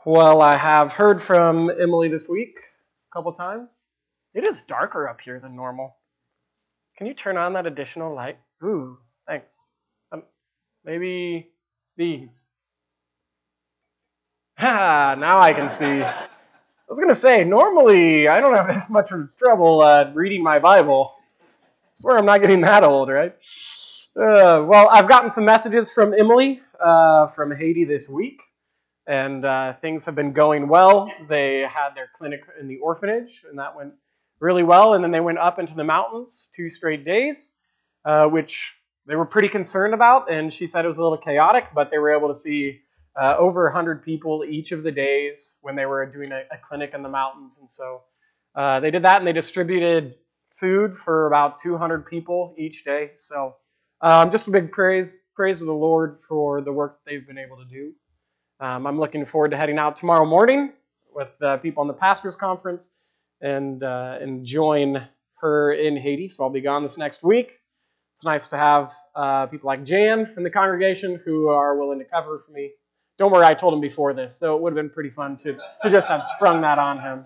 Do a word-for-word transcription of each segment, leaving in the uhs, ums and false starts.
Well, I have heard from Emily this week a couple times. It is darker up here than normal. Can you turn on that additional light? Ooh, thanks. Um, maybe these. Ha, now I can see. I was going to say, normally I don't have this much trouble uh, reading my Bible. I swear I'm not getting that old, right? Uh, well, I've gotten some messages from Emily uh, from Haiti this week. And uh, things have been going well. They had their clinic in the orphanage, and that went really well. And then they went up into the mountains two straight days, uh, which they were pretty concerned about. And she said it was a little chaotic, but they were able to see uh, over one hundred people each of the days when they were doing a, a clinic in the mountains. And so uh, they did that, and they distributed food for about two hundred people each day. So um, just a big praise, praise to the Lord for the work that they've been able to do. Um, I'm looking forward to heading out tomorrow morning with uh, people on the pastors' conference and uh, and join her in Haiti. So I'll be gone this next week. It's nice to have uh, people like Jan in the congregation who are willing to cover for me. Don't worry, I told him before this, though it would have been pretty fun to to just have sprung that on him.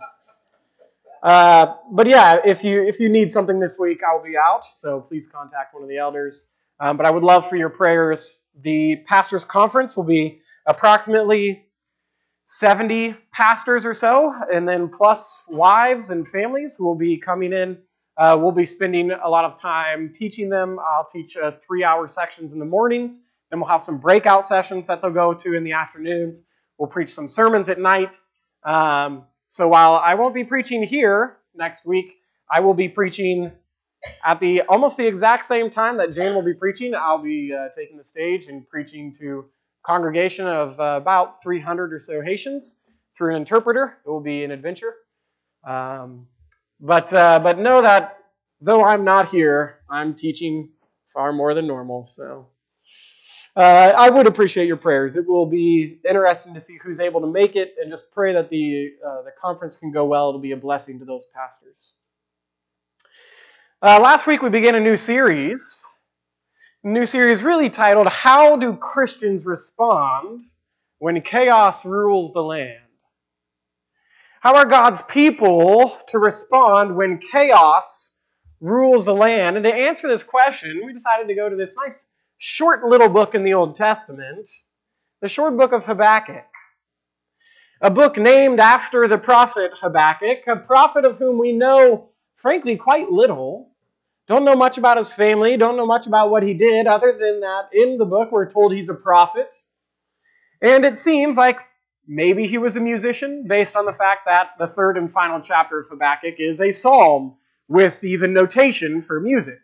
Uh, but yeah, if you if you need something this week, I'll be out. So please contact one of the elders. Um, but I would love for your prayers. The pastors' conference will be approximately seventy pastors or so, and then plus wives and families who will be coming in. Uh, we'll be spending a lot of time teaching them. I'll teach uh, three-hour sections in the mornings, and we'll have some breakout sessions that they'll go to in the afternoons. We'll preach some sermons at night. Um, so while I won't be preaching here next week, I will be preaching at the almost the exact same time that Jane will be preaching. I'll be uh, taking the stage and preaching to congregation of uh, about three hundred or so Haitians through an interpreter. It will be an adventure. Um, but uh, but know that though I'm not here, I'm teaching far more than normal. So uh, I would appreciate your prayers. It will be interesting to see who's able to make it, and just pray that the uh, the conference can go well. It'll be a blessing to those pastors. Uh, last week we began a new series. New series really titled, How Do Christians Respond When Chaos Rules the Land? How are God's people to respond when chaos rules the land? And to answer this question, we decided to go to this nice short little book in the Old Testament, the short book of Habakkuk. A book named after the prophet Habakkuk, a prophet of whom we know, frankly, quite little. Don't know much about his family, don't know much about what he did, other than that in the book we're told he's a prophet. And it seems like maybe he was a musician, based on the fact that the third and final chapter of Habakkuk is a psalm, with even notation for music.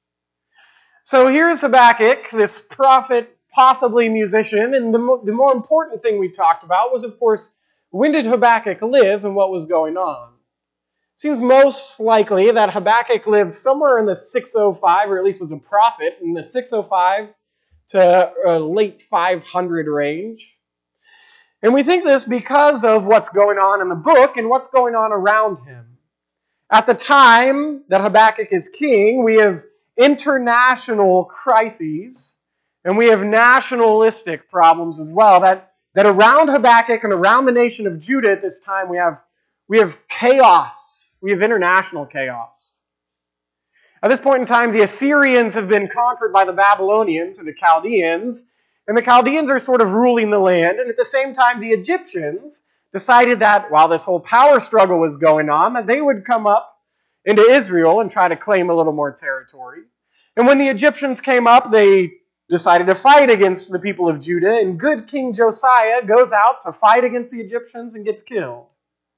So here's Habakkuk, this prophet, possibly musician, and the, mo- the more important thing we talked about was, of course, when did Habakkuk live and what was going on? Seems most likely that Habakkuk lived somewhere in the six oh five, or at least was a prophet, in the six oh five to uh, late five hundred range. And we think this because of what's going on in the book and what's going on around him. At the time that Habakkuk is king, we have international crises, and we have nationalistic problems as well. That, that around Habakkuk and around the nation of Judah at this time, we have, we have chaos. We have international chaos. At this point in time, the Assyrians have been conquered by the Babylonians, or the Chaldeans, and the Chaldeans are sort of ruling the land. And at the same time, the Egyptians decided that while this whole power struggle was going on, that they would come up into Israel and try to claim a little more territory. And when the Egyptians came up, they decided to fight against the people of Judah, and good King Josiah goes out to fight against the Egyptians and gets killed.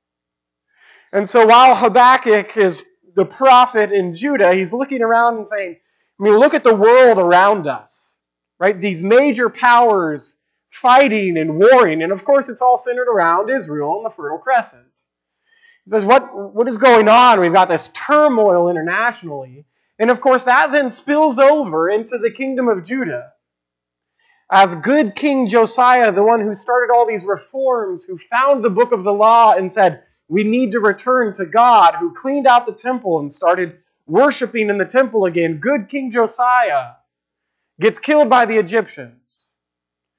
And so while Habakkuk is the prophet in Judah, he's looking around and saying, I mean, look at the world around us, right? These major powers fighting and warring, and of course it's all centered around Israel and the Fertile Crescent. He says, what, what is going on? We've got this turmoil internationally, and of course that then spills over into the kingdom of Judah. As good King Josiah, the one who started all these reforms, who found the book of the law and said, we need to return to God, who cleaned out the temple and started worshiping in the temple again. Good King Josiah gets killed by the Egyptians.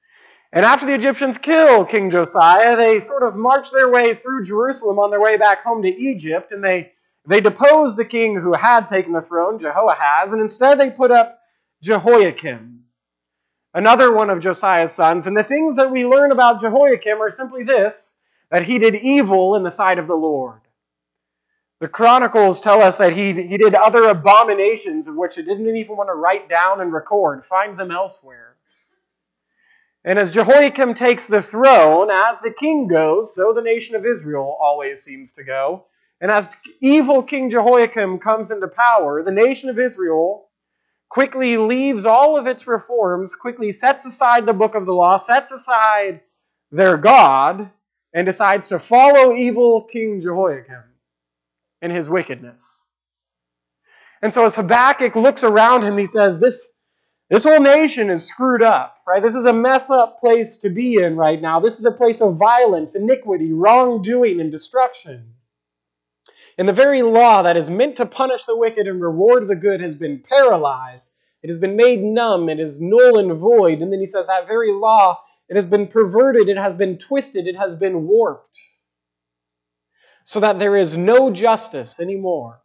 And after the Egyptians kill King Josiah, they sort of march their way through Jerusalem on their way back home to Egypt, and they, they depose the king who had taken the throne, Jehoahaz, and instead they put up Jehoiakim, another one of Josiah's sons. And the things that we learn about Jehoiakim are simply this, that he did evil in the sight of the Lord. The Chronicles tell us that he, he did other abominations of which he didn't even want to write down and record. Find them elsewhere. And as Jehoiakim takes the throne, as the king goes, so the nation of Israel always seems to go. And as evil King Jehoiakim comes into power, the nation of Israel quickly leaves all of its reforms, quickly sets aside the book of the law, sets aside their God, and decides to follow evil King Jehoiakim in his wickedness. And so as Habakkuk looks around him, he says, this, this whole nation is screwed up, right? This is a mess up place to be in right now. This is a place of violence, iniquity, wrongdoing, and destruction. And the very law that is meant to punish the wicked and reward the good has been paralyzed. It has been made numb. It is null and void. And then he says that very law, it has been perverted. It has been twisted. It has been warped. So that there is no justice anymore.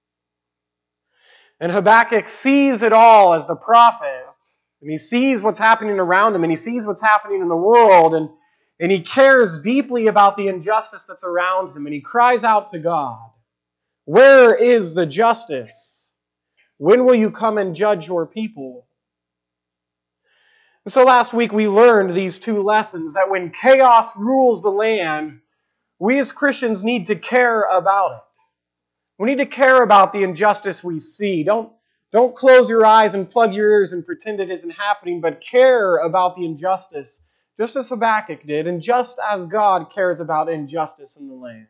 And Habakkuk sees it all as the prophet. And he sees what's happening around him. And he sees what's happening in the world. And, and he cares deeply about the injustice that's around him. And he cries out to God, "Where is the justice? When will you come and judge your people?" And so last week we learned these two lessons, that when chaos rules the land, we as Christians need to care about it. We need to care about the injustice we see. Don't, don't close your eyes and plug your ears and pretend it isn't happening, but care about the injustice, just as Habakkuk did, and just as God cares about injustice in the land.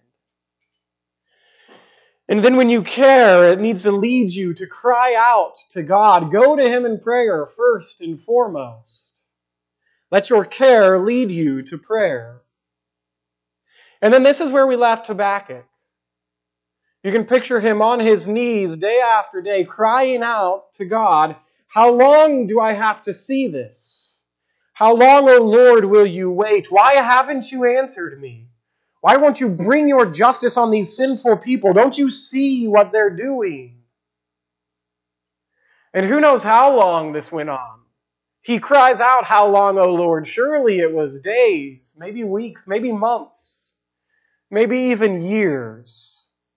And then when you care, it needs to lead you to cry out to God. Go to Him in prayer first and foremost. Let your care lead you to prayer. And then this is where we left Habakkuk. You can picture him on his knees day after day crying out to God, "How long do I have to see this? How long, O Lord, will you wait? Why haven't you answered me? Why won't you bring your justice on these sinful people? Don't you see what they're doing?" And who knows how long this went on. He cries out, "How long, O Lord?" Surely it was days, maybe weeks, maybe months, maybe even years.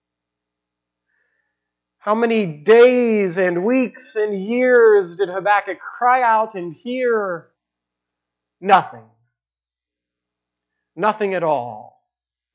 How many days and weeks and years did Habakkuk cry out and hear nothing? Nothing at all.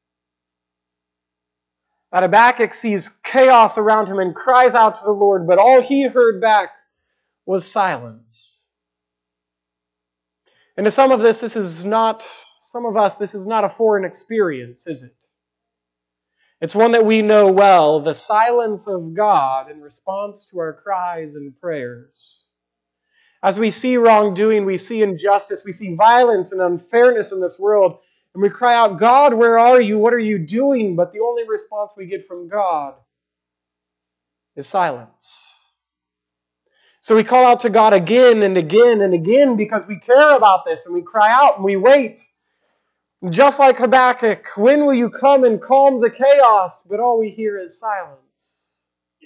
That Habakkuk sees chaos around him and cries out to the Lord, but all he heard back was silence. And to some of this, this is not, some of us, this is not a foreign experience, is it? It's one that we know well, the silence of God in response to our cries and prayers. As we see wrongdoing, we see injustice, we see violence and unfairness in this world, and we cry out, "God, where are you? What are you doing?" But the only response we get from God is silence. So we call out to God again and again and again because we care about this, and we cry out and we wait. Just like Habakkuk, "When will you come and calm the chaos?" But all we hear is silence.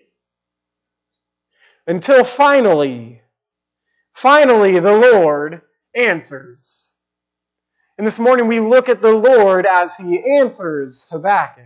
Until finally, finally the Lord answers. And this morning we look at the Lord as He answers Habakkuk.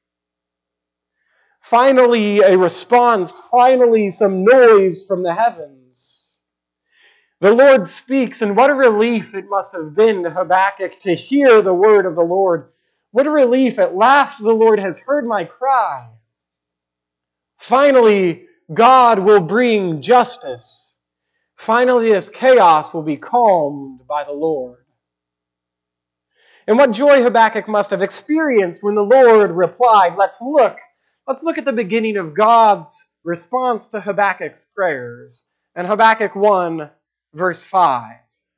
Finally a response, finally some noise from the heavens. The Lord speaks, and what a relief it must have been to Habakkuk to hear the word of the Lord. What a relief, at last the Lord has heard my cry. Finally, God will bring justice. Finally, this chaos will be calmed by the Lord. And what joy Habakkuk must have experienced when the Lord replied. Let's look. Let's look at the beginning of God's response to Habakkuk's prayers. And Habakkuk one, verse five.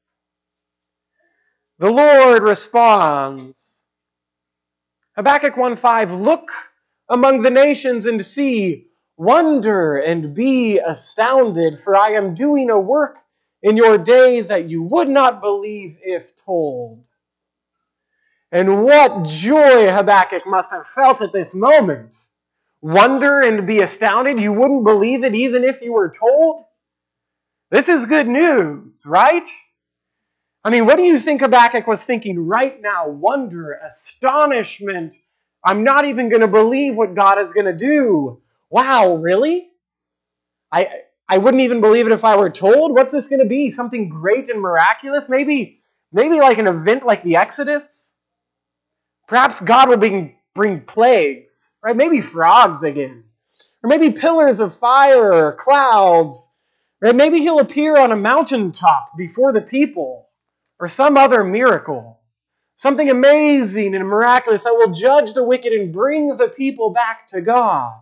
The Lord responds. Habakkuk one five, "Look among the nations and see, wonder and be astounded, for I am doing a work in your days that you would not believe if told. And what joy Habakkuk must have felt at this moment. Wonder and be astounded. You wouldn't believe it even if you were told. This is good news, right? I mean, what do you think Habakkuk was thinking right now? Wonder, astonishment. I'm not even going to believe what God is going to do. Wow, really? I I wouldn't even believe it if I were told. What's this going to be? Something great and miraculous? Maybe, maybe like an event like the Exodus? Perhaps God will bring, bring plagues, right? Maybe frogs again. Or maybe pillars of fire or clouds. Or maybe he'll appear on a mountaintop before the people. Or some other miracle. Something amazing and miraculous that will judge the wicked and bring the people back to God.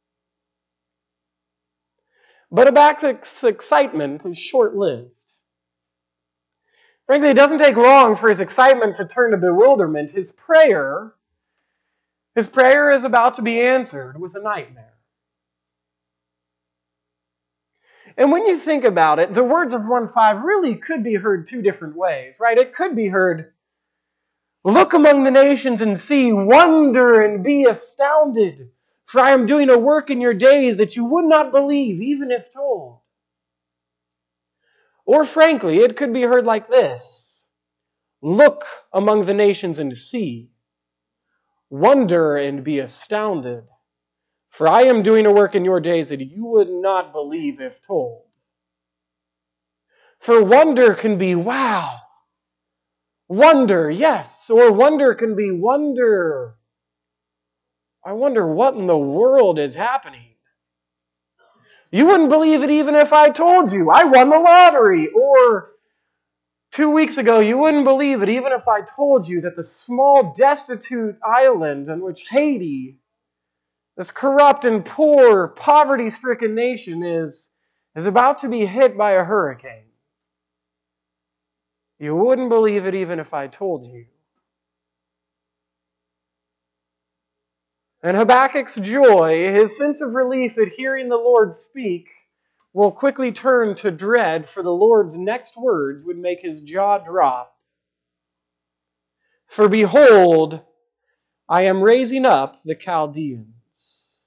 But Habakkuk's excitement is short-lived. Frankly, it doesn't take long for his excitement to turn to bewilderment. His prayer, his prayer is about to be answered with a nightmare. And when you think about it, the words of one five really could be heard two different ways, right? It could be heard, look among the nations and see, wonder and be astounded, for I am doing a work in your days that you would not believe, even if told. Or frankly, it could be heard like this, look among the nations and see, wonder and be astounded, for I am doing a work in your days that you would not believe if told. For wonder can be wow. Wonder, yes. Or wonder can be wonder. I wonder what in the world is happening. You wouldn't believe it even if I told you. I won the lottery. Or two weeks ago, you wouldn't believe it even if I told you that the small, destitute island on which Haiti, this corrupt and poor, poverty-stricken nation, is, is about to be hit by a hurricane. You wouldn't believe it even if I told you. And Habakkuk's joy, his sense of relief at hearing the Lord speak, will quickly turn to dread, for the Lord's next words would make his jaw drop. For behold, I am raising up the Chaldeans.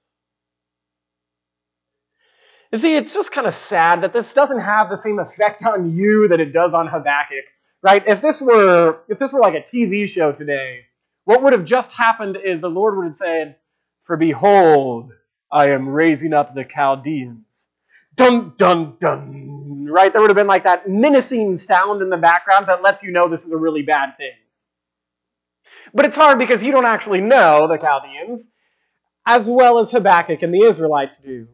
You see, it's just kind of sad that this doesn't have the same effect on you that it does on Habakkuk, right? If this were, if this were like a T V show today, what would have just happened is the Lord would have said, for behold, I am raising up the Chaldeans. Dun, dun, dun. Right? There would have been like that menacing sound in the background that lets you know this is a really bad thing. But it's hard because you don't actually know the Chaldeans as well as Habakkuk and the Israelites do.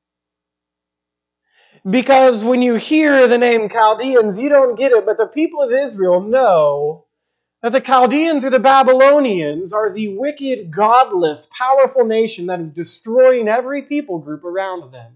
Because when you hear the name Chaldeans, you don't get it, but the people of Israel know that the Chaldeans or the Babylonians are the wicked, godless, powerful nation that is destroying every people group around them.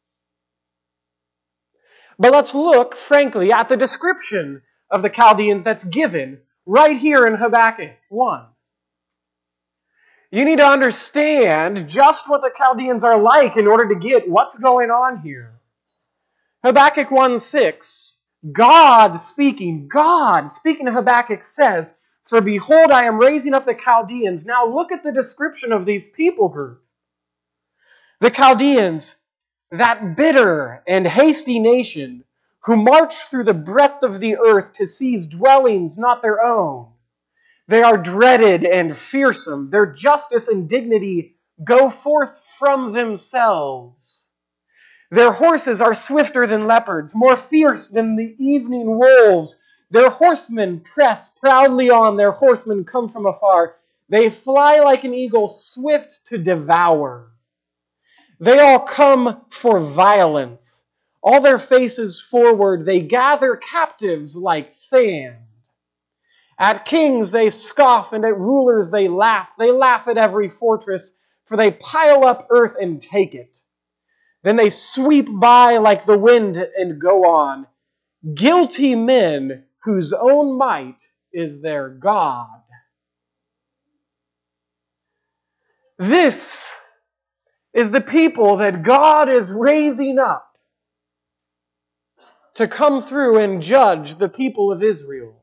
But let's look, frankly, at the description of the Chaldeans that's given right here in Habakkuk one. You need to understand just what the Chaldeans are like in order to get what's going on here. Habakkuk one six, God speaking, God speaking to Habakkuk says, for behold, I am raising up the Chaldeans. Now look at the description of these people group. The Chaldeans, that bitter and hasty nation, who march through the breadth of the earth to seize dwellings not their own. They are dreaded and fearsome. Their justice and dignity go forth from themselves. Their horses are swifter than leopards, more fierce than the evening wolves. Their horsemen press proudly on. Their horsemen come from afar. They fly like an eagle, swift to devour. They all come for violence. All their faces forward, they gather captives like sand. At kings they scoff, and at rulers they laugh. They laugh at every fortress, for they pile up earth and take it. Then they sweep by like the wind and go on. Guilty men whose own might is their God. This is the people that God is raising up to come through and judge the people of Israel.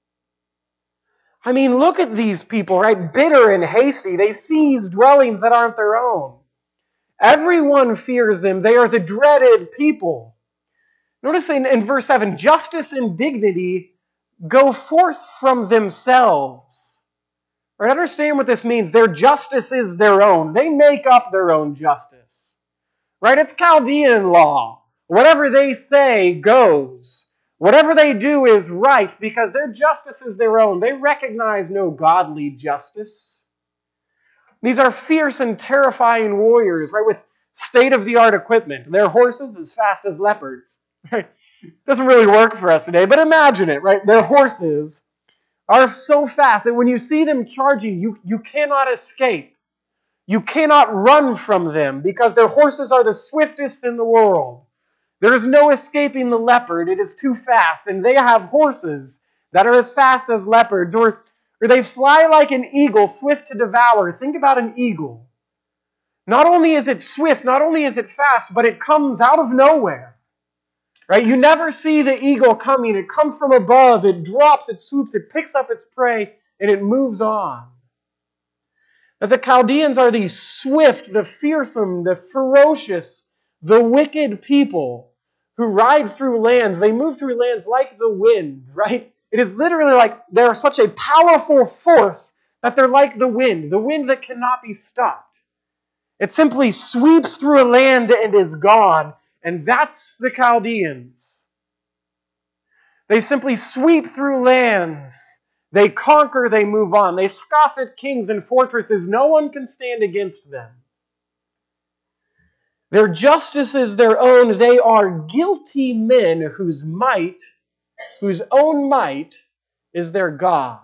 I mean, look at these people, right? Bitter and hasty. They seize dwellings that aren't their own. Everyone fears them. They are the dreaded people. Notice in, in verse seven, justice and dignity go forth from themselves. Right? Understand what this means. Their justice is their own. They make up their own justice. Right? It's Chaldean law. Whatever they say goes. Whatever they do is right because their justice is their own. They recognize no godly justice. These are fierce and terrifying warriors, right, with state-of-the-art equipment. Their horses as fast as leopards. Right? Doesn't really work for us today, but imagine it, right? Their horses are so fast that when you see them charging, you, you cannot escape. You cannot run from them because their horses are the swiftest in the world. There is no escaping the leopard. It is too fast. And they have horses that are as fast as leopards. Or, or they fly like an eagle, swift to devour. Think about an eagle. Not only is it swift, not only is it fast, but it comes out of nowhere. Right? You never see the eagle coming. It comes from above. It drops, it swoops, it picks up its prey, and it moves on. That the Chaldeans are the swift, the fearsome, the ferocious, the wicked people who ride through lands. They move through lands like the wind, right? It is literally like they're such a powerful force that they're like the wind, the wind that cannot be stopped. It simply sweeps through a land and is gone, and that's the Chaldeans. They simply sweep through lands. They conquer, they move on. They scoff at kings and fortresses. No one can stand against them. Their justice is their own. They are guilty men whose might, whose own might, is their God.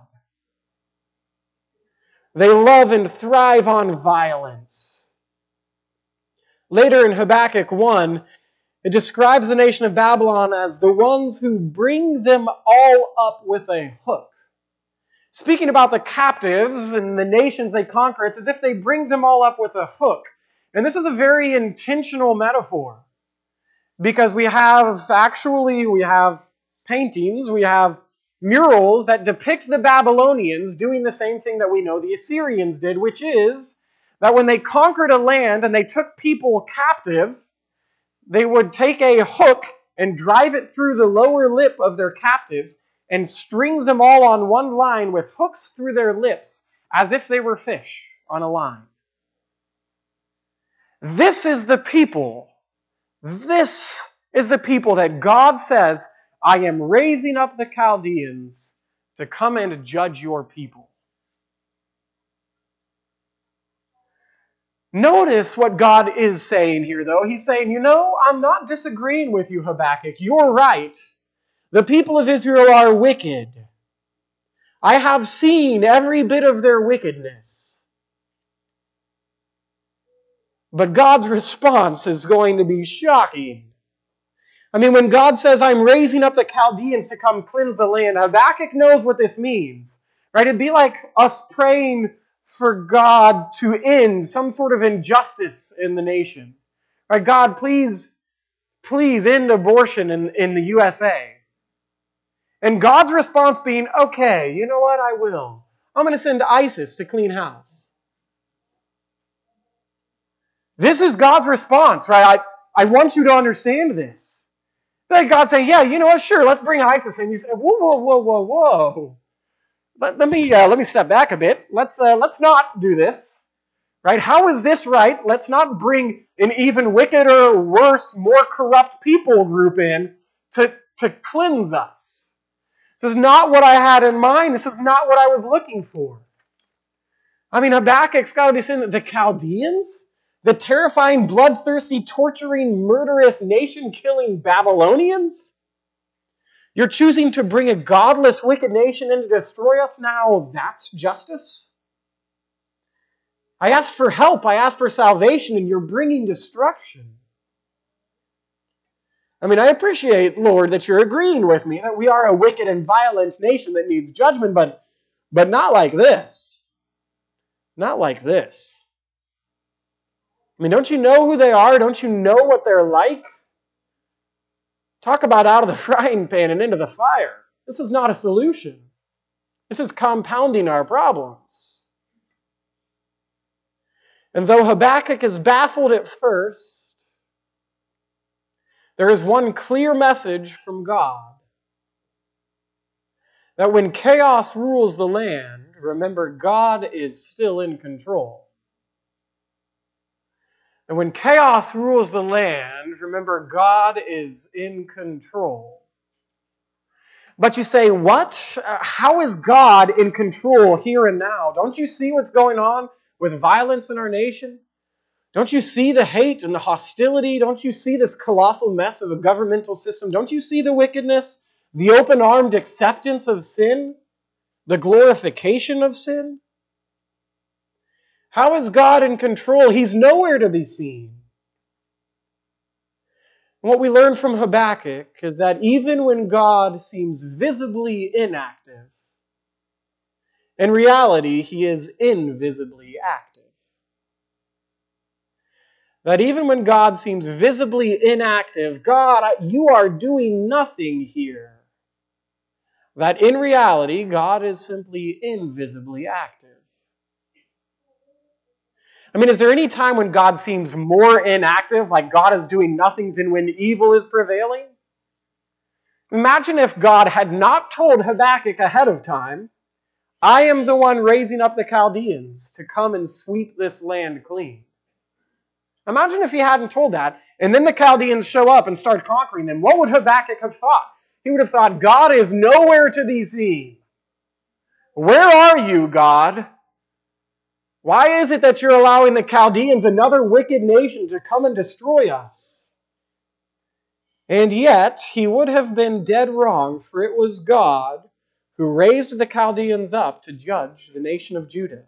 They love and thrive on violence. Later in Habakkuk one, it describes the nation of Babylon as the ones who bring them all up with a hook. Speaking about the captives and the nations they conquer, it's as if they bring them all up with a hook. And this is a very intentional metaphor because we have actually, we have paintings, we have murals that depict the Babylonians doing the same thing that we know the Assyrians did, which is that when they conquered a land and they took people captive, they would take a hook and drive it through the lower lip of their captives and string them all on one line with hooks through their lips as if they were fish on a line. This is the people, this is the people that God says, I am raising up the Chaldeans to come and judge your people. Notice what God is saying here, though. He's saying, you know, I'm not disagreeing with you, Habakkuk. You're right. The people of Israel are wicked. I have seen every bit of their wickedness. But God's response is going to be shocking. I mean, when God says, I'm raising up the Chaldeans to come cleanse the land, Habakkuk knows what this means. Right? It'd be like us praying for God to end some sort of injustice in the nation. Right? God, please, please end abortion in, in the U S A. And God's response being, okay, you know what, I will. I'm going to send ISIS to clean house. This is God's response, right? I, I want you to understand this. Then God saying, yeah, you know what, sure, let's bring ISIS in. You say, whoa, whoa, whoa, whoa, whoa. Let, let me uh, let me step back a bit. Let's uh, let's not do this. Right? How is this right? Let's not bring an even wickeder, worse, more corrupt people group in to, to cleanse us. This is not what I had in mind. This is not what I was looking for. I mean, Habakkuk's got to be saying that the Chaldeans, the terrifying, bloodthirsty, torturing, murderous, nation-killing Babylonians, you're choosing to bring a godless, wicked nation in to destroy us now. That's justice? I asked for help. I asked for salvation, and you're bringing destruction. I mean, I appreciate, Lord, that you're agreeing with me that we are a wicked and violent nation that needs judgment, but, but not like this. Not like this. I mean, don't you know who they are? Don't you know what they're like? Talk about out of the frying pan and into the fire. This is not a solution. This is compounding our problems. And though Habakkuk is baffled at first, there is one clear message from God. That when chaos rules the land, remember, God is still in control. And when chaos rules the land, remember, God is in control. But you say, what? Uh, how is God in control here and now? Don't you see what's going on with violence in our nation? Don't you see the hate and the hostility? Don't you see this colossal mess of a governmental system? Don't you see the wickedness, the open-armed acceptance of sin, the glorification of sin? How is God in control? He's nowhere to be seen. What we learn from Habakkuk is that even when God seems visibly inactive, in reality, He is invisibly active. That even when God seems visibly inactive, God, you are doing nothing here. That in reality, God is simply invisibly active. I mean, is there any time when God seems more inactive, like God is doing nothing, than when evil is prevailing? Imagine if God had not told Habakkuk ahead of time, I am the one raising up the Chaldeans to come and sweep this land clean. Imagine if he hadn't told that, and then the Chaldeans show up and start conquering them. What would Habakkuk have thought? He would have thought, God is nowhere to be seen. Where are you, God? Why is it that you're allowing the Chaldeans, another wicked nation, to come and destroy us? And yet, he would have been dead wrong, for it was God who raised the Chaldeans up to judge the nation of Judah.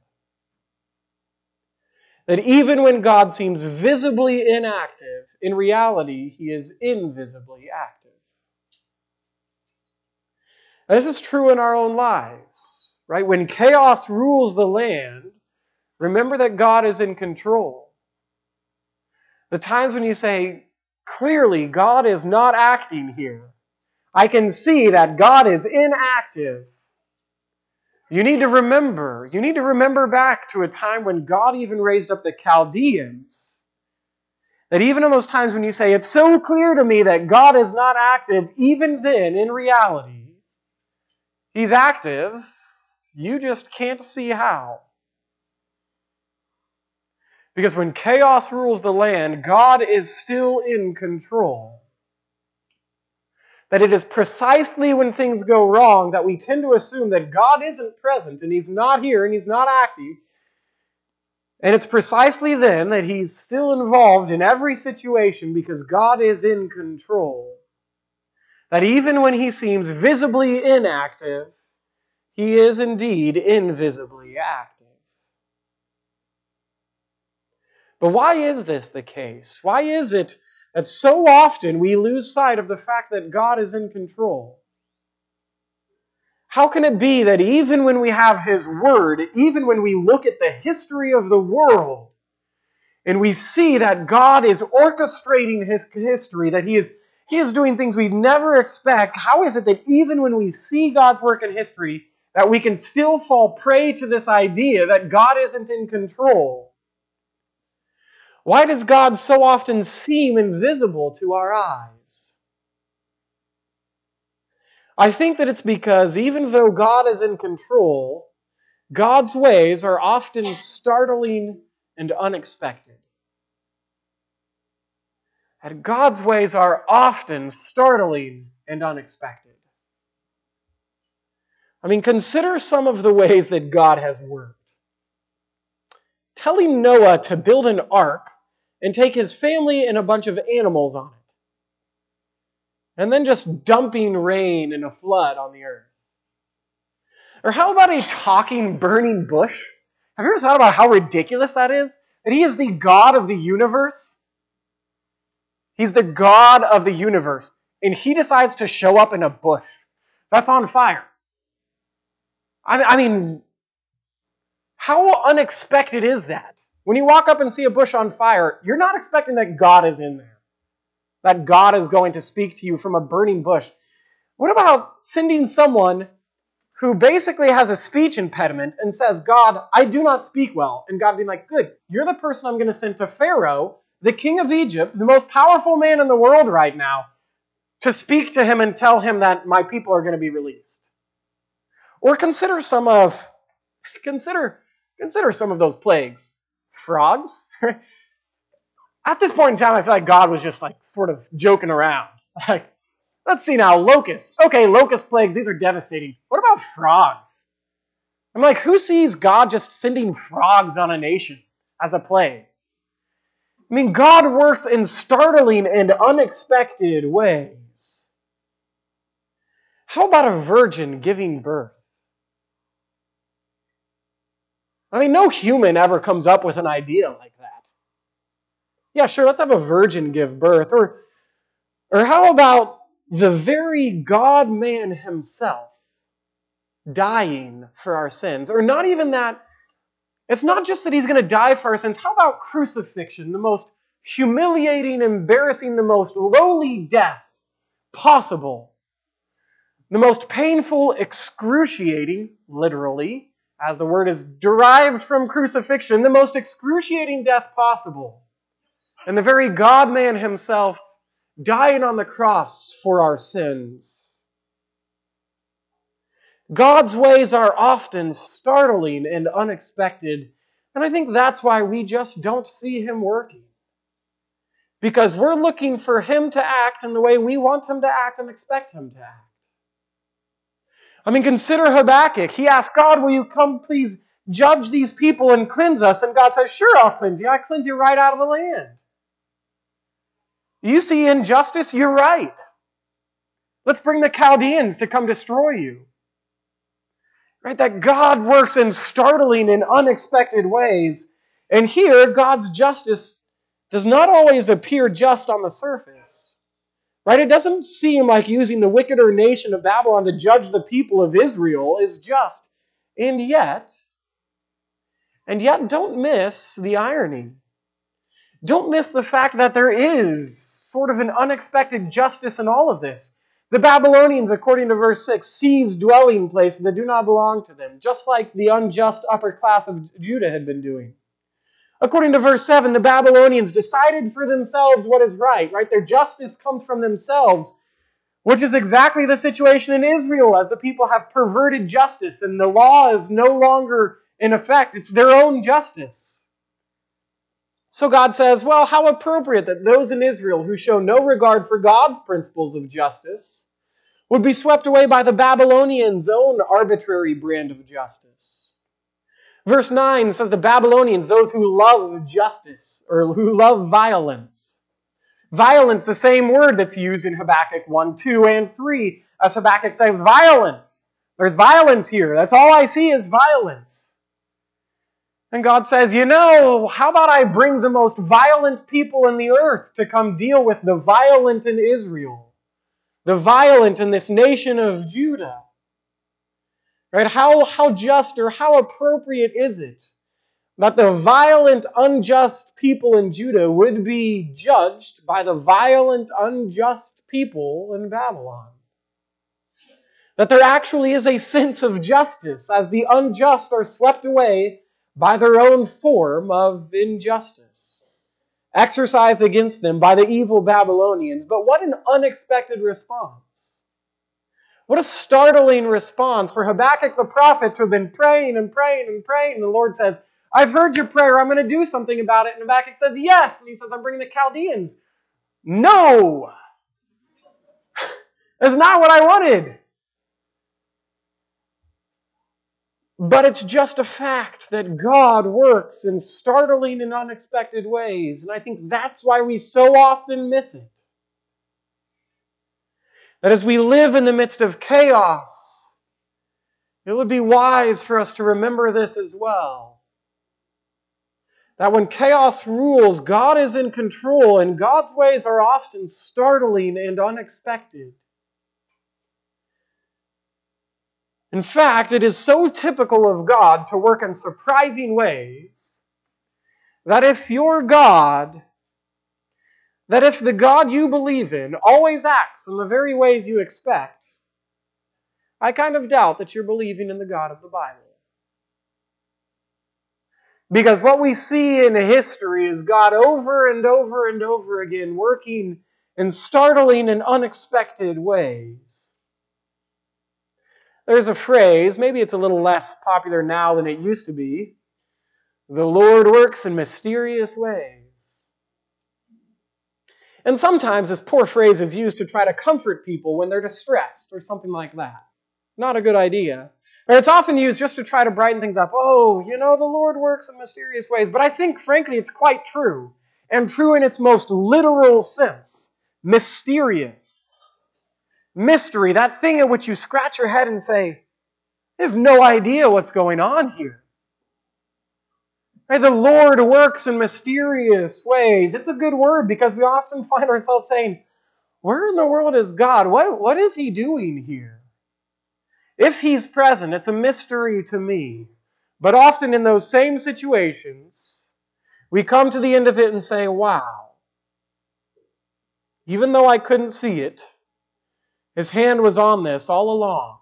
That even when God seems visibly inactive, in reality, He is invisibly active. Now, this is true in our own lives, right? When chaos rules the land, remember that God is in control. The times when you say, clearly, God is not acting here. I can see that God is inactive. You need to remember, you need to remember back to a time when God even raised up the Chaldeans. That even in those times when you say, it's so clear to me that God is not active, even then, in reality, He's active. You just can't see how. Because when chaos rules the land, God is still in control. That it is precisely when things go wrong that we tend to assume that God isn't present and He's not here and He's not acting. And it's precisely then that He's still involved in every situation because God is in control. That even when He seems visibly inactive, He is indeed invisibly active. But why is this the case? Why is it that so often we lose sight of the fact that God is in control? How can it be that even when we have His Word, even when we look at the history of the world, and we see that God is orchestrating His history, that He is, he is doing things we'd never expect, how is it that even when we see God's work in history, that we can still fall prey to this idea that God isn't in control? Why does God so often seem invisible to our eyes? I think that it's because even though God is in control, God's ways are often startling and unexpected. And God's ways are often startling and unexpected. I mean, consider some of the ways that God has worked. Telling Noah to build an ark and take his family and a bunch of animals on it. And then just dumping rain and a flood on the earth. Or how about a talking, burning bush? Have you ever thought about how ridiculous that is? That He is the God of the universe? He's the God of the universe. And He decides to show up in a bush that's on fire. I mean, how unexpected is that? When you walk up and see a bush on fire, you're not expecting that God is in there. that God is going to speak to you from a burning bush. What about sending someone who basically has a speech impediment and says, God, I do not speak well. And God being like, good, you're the person I'm going to send to Pharaoh, the king of Egypt, the most powerful man in the world right now, to speak to him and tell him that my people are going to be released. Or consider some of, consider, consider some of those plagues. Frogs. At this point in time, I feel like God was just like sort of joking around. Like, let's see now, locusts. Okay, locust plagues, these are devastating. What about frogs? I'm like, who sees God just sending frogs on a nation as a plague? I mean, God works in startling and unexpected ways. How about a virgin giving birth? I mean, no human ever comes up with an idea like that. Yeah, sure, let's have a virgin give birth. Or, or how about the very God-man himself dying for our sins? Or not even that. It's not just that he's going to die for our sins. How about crucifixion, the most humiliating, embarrassing, the most lowly death possible? The most painful, excruciating, literally, as the word is derived from crucifixion, the most excruciating death possible. And the very God-man himself dying on the cross for our sins. God's ways are often startling and unexpected, and I think that's why we just don't see him working. Because we're looking for him to act in the way we want him to act and expect him to act. I mean, consider Habakkuk. He asked God, will you come please judge these people and cleanse us? And God says, sure, I'll cleanse you. I cleanse you right out of the land. You see injustice? You're right. Let's bring the Chaldeans to come destroy you. Right? That God works in startling and unexpected ways. And here, God's justice does not always appear just on the surface. Right? It doesn't seem like using the wickeder nation of Babylon to judge the people of Israel is just. And yet, and yet don't miss the irony. Don't miss the fact that there is sort of an unexpected justice in all of this. The Babylonians, according to verse six, seized dwelling places that do not belong to them, just like the unjust upper class of Judah had been doing. According to verse seven, the Babylonians decided for themselves what is right, right? Their justice comes from themselves, which is exactly the situation in Israel as the people have perverted justice and the law is no longer in effect. It's their own justice. So God says, well, how appropriate that those in Israel who show no regard for God's principles of justice would be swept away by the Babylonians' own arbitrary brand of justice. Verse nine says the Babylonians, those who love justice, or who love violence. Violence, the same word that's used in Habakkuk one, two, and three, as Habakkuk says, violence. There's violence here. That's all I see is violence. And God says, you know, how about I bring the most violent people in the earth to come deal with the violent in Israel, the violent in this nation of Judah? Right? How, how just or how appropriate is it that the violent, unjust people in Judah would be judged by the violent, unjust people in Babylon? That there actually is a sense of justice as the unjust are swept away by their own form of injustice, exercised against them by the evil Babylonians. But what an unexpected response. What a startling response for Habakkuk the prophet to have been praying and praying and praying. And the Lord says, I've heard your prayer. I'm going to do something about it. And Habakkuk says, yes. And he says, I'm bringing the Chaldeans. No. That's not what I wanted. But it's just a fact that God works in startling and unexpected ways. And I think that's why we so often miss it. That as we live in the midst of chaos, it would be wise for us to remember this as well. That when chaos rules, God is in control, and God's ways are often startling and unexpected. In fact, it is so typical of God to work in surprising ways that if your God that if the God you believe in always acts in the very ways you expect, I kind of doubt that you're believing in the God of the Bible. Because what we see in history is God over and over and over again working in startling and unexpected ways. There's a phrase, maybe it's a little less popular now than it used to be. The Lord works in mysterious ways. And sometimes this poor phrase is used to try to comfort people when they're distressed or something like that. Not a good idea. Or it's often used just to try to brighten things up. Oh, you know, the Lord works in mysterious ways. But I think, frankly, it's quite true. And true in its most literal sense. Mysterious. Mystery, that thing at which you scratch your head and say, I have no idea what's going on here. Right? The Lord works in mysterious ways. It's a good word because we often find ourselves saying, where in the world is God? What, what is He doing here? If He's present, it's a mystery to me. But often in those same situations, we come to the end of it and say, wow, even though I couldn't see it, His hand was on this all along.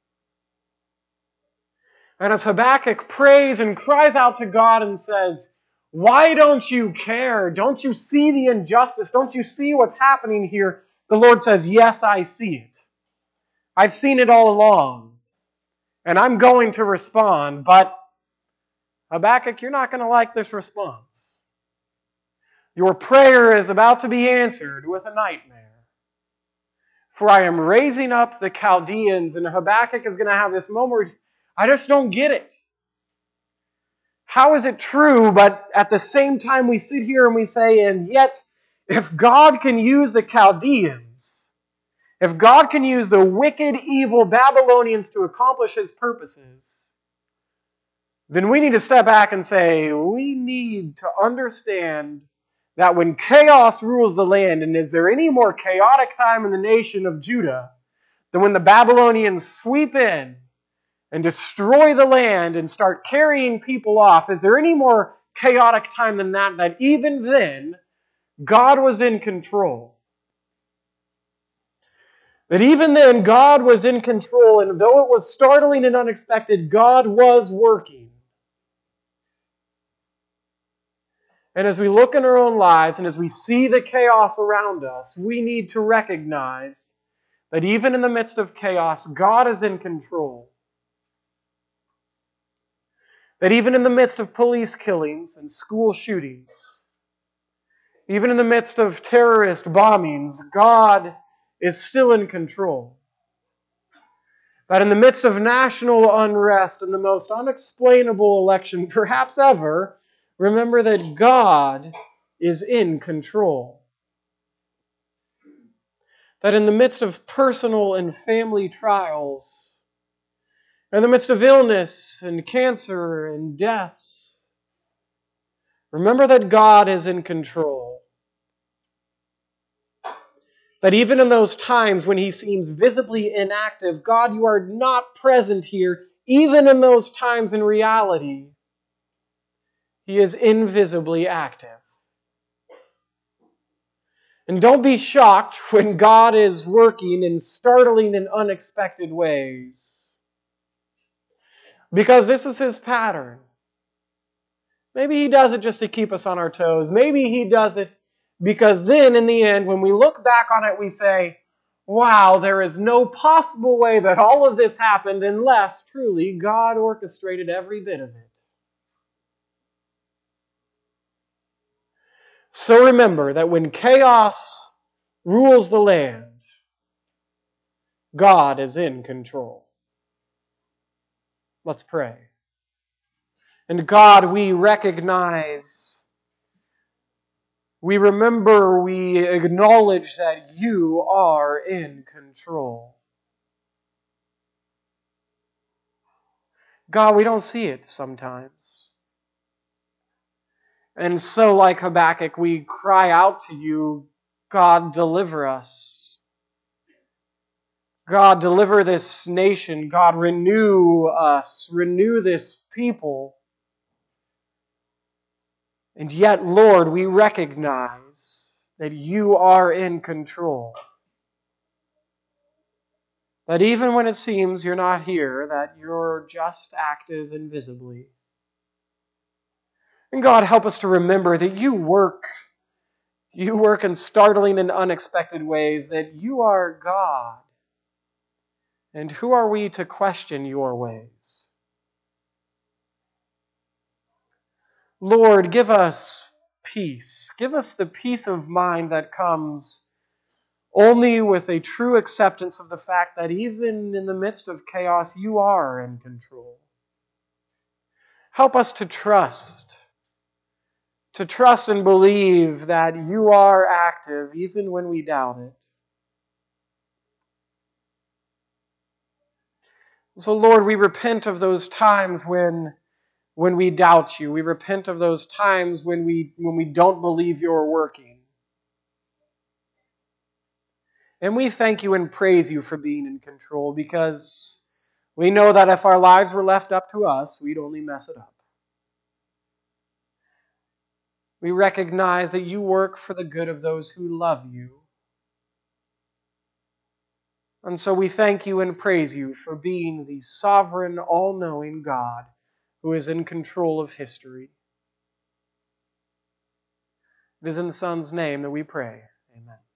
And as Habakkuk prays and cries out to God and says, why don't you care? Don't you see the injustice? Don't you see what's happening here? The Lord says, yes, I see it. I've seen it all along. And I'm going to respond, but Habakkuk, you're not going to like this response. Your prayer is about to be answered with a nightmare. For I am raising up the Chaldeans, and Habakkuk is going to have this moment where I just don't get it. How is it true, but at the same time we sit here and we say, and yet, if God can use the Chaldeans, if God can use the wicked, evil Babylonians to accomplish His purposes, then we need to step back and say, we need to understand that when chaos rules the land, and is there any more chaotic time in the nation of Judah than when the Babylonians sweep in and destroy the land and start carrying people off? Is there any more chaotic time than that? That even then, God was in control. That even then, God was in control, and though it was startling and unexpected, God was working. And as we look in our own lives, and as we see the chaos around us, we need to recognize that even in the midst of chaos, God is in control. That even in the midst of police killings and school shootings, even in the midst of terrorist bombings, God is still in control. That in the midst of national unrest and the most unexplainable election perhaps ever, remember that God is in control. That in the midst of personal and family trials, in the midst of illness and cancer and deaths, remember that God is in control. That even in those times when He seems visibly inactive, God, you are not present here. Even in those times in reality, He is invisibly active. And don't be shocked when God is working in startling and unexpected ways. Because this is His pattern. Maybe He does it just to keep us on our toes. Maybe He does it because then, in the end, when we look back on it, we say, wow, there is no possible way that all of this happened unless, truly, God orchestrated every bit of it. So remember that when chaos rules the land, God is in control. Let's pray. And God, we recognize, we remember, we acknowledge that You are in control. God, we don't see it sometimes. And so, like Habakkuk, we cry out to You, God, deliver us. God, deliver this nation. God, renew us. Renew this people. And yet, Lord, we recognize that you are in control. That even when it seems you're not here, that you're just active invisibly. And God, help us to remember that you work. You work in startling and unexpected ways, that you are God. And who are we to question your ways? Lord, give us peace. Give us the peace of mind that comes only with a true acceptance of the fact that even in the midst of chaos, you are in control. Help us to trust, to trust and believe that you are active even when we doubt it. So, Lord, we repent of those times when, when we doubt you. We repent of those times when we, when we don't believe you're working. And we thank you and praise you for being in control, because we know that if our lives were left up to us, we'd only mess it up. We recognize that you work for the good of those who love you. And so we thank you and praise you for being the sovereign, all-knowing God who is in control of history. It is in the Son's name that we pray. Amen.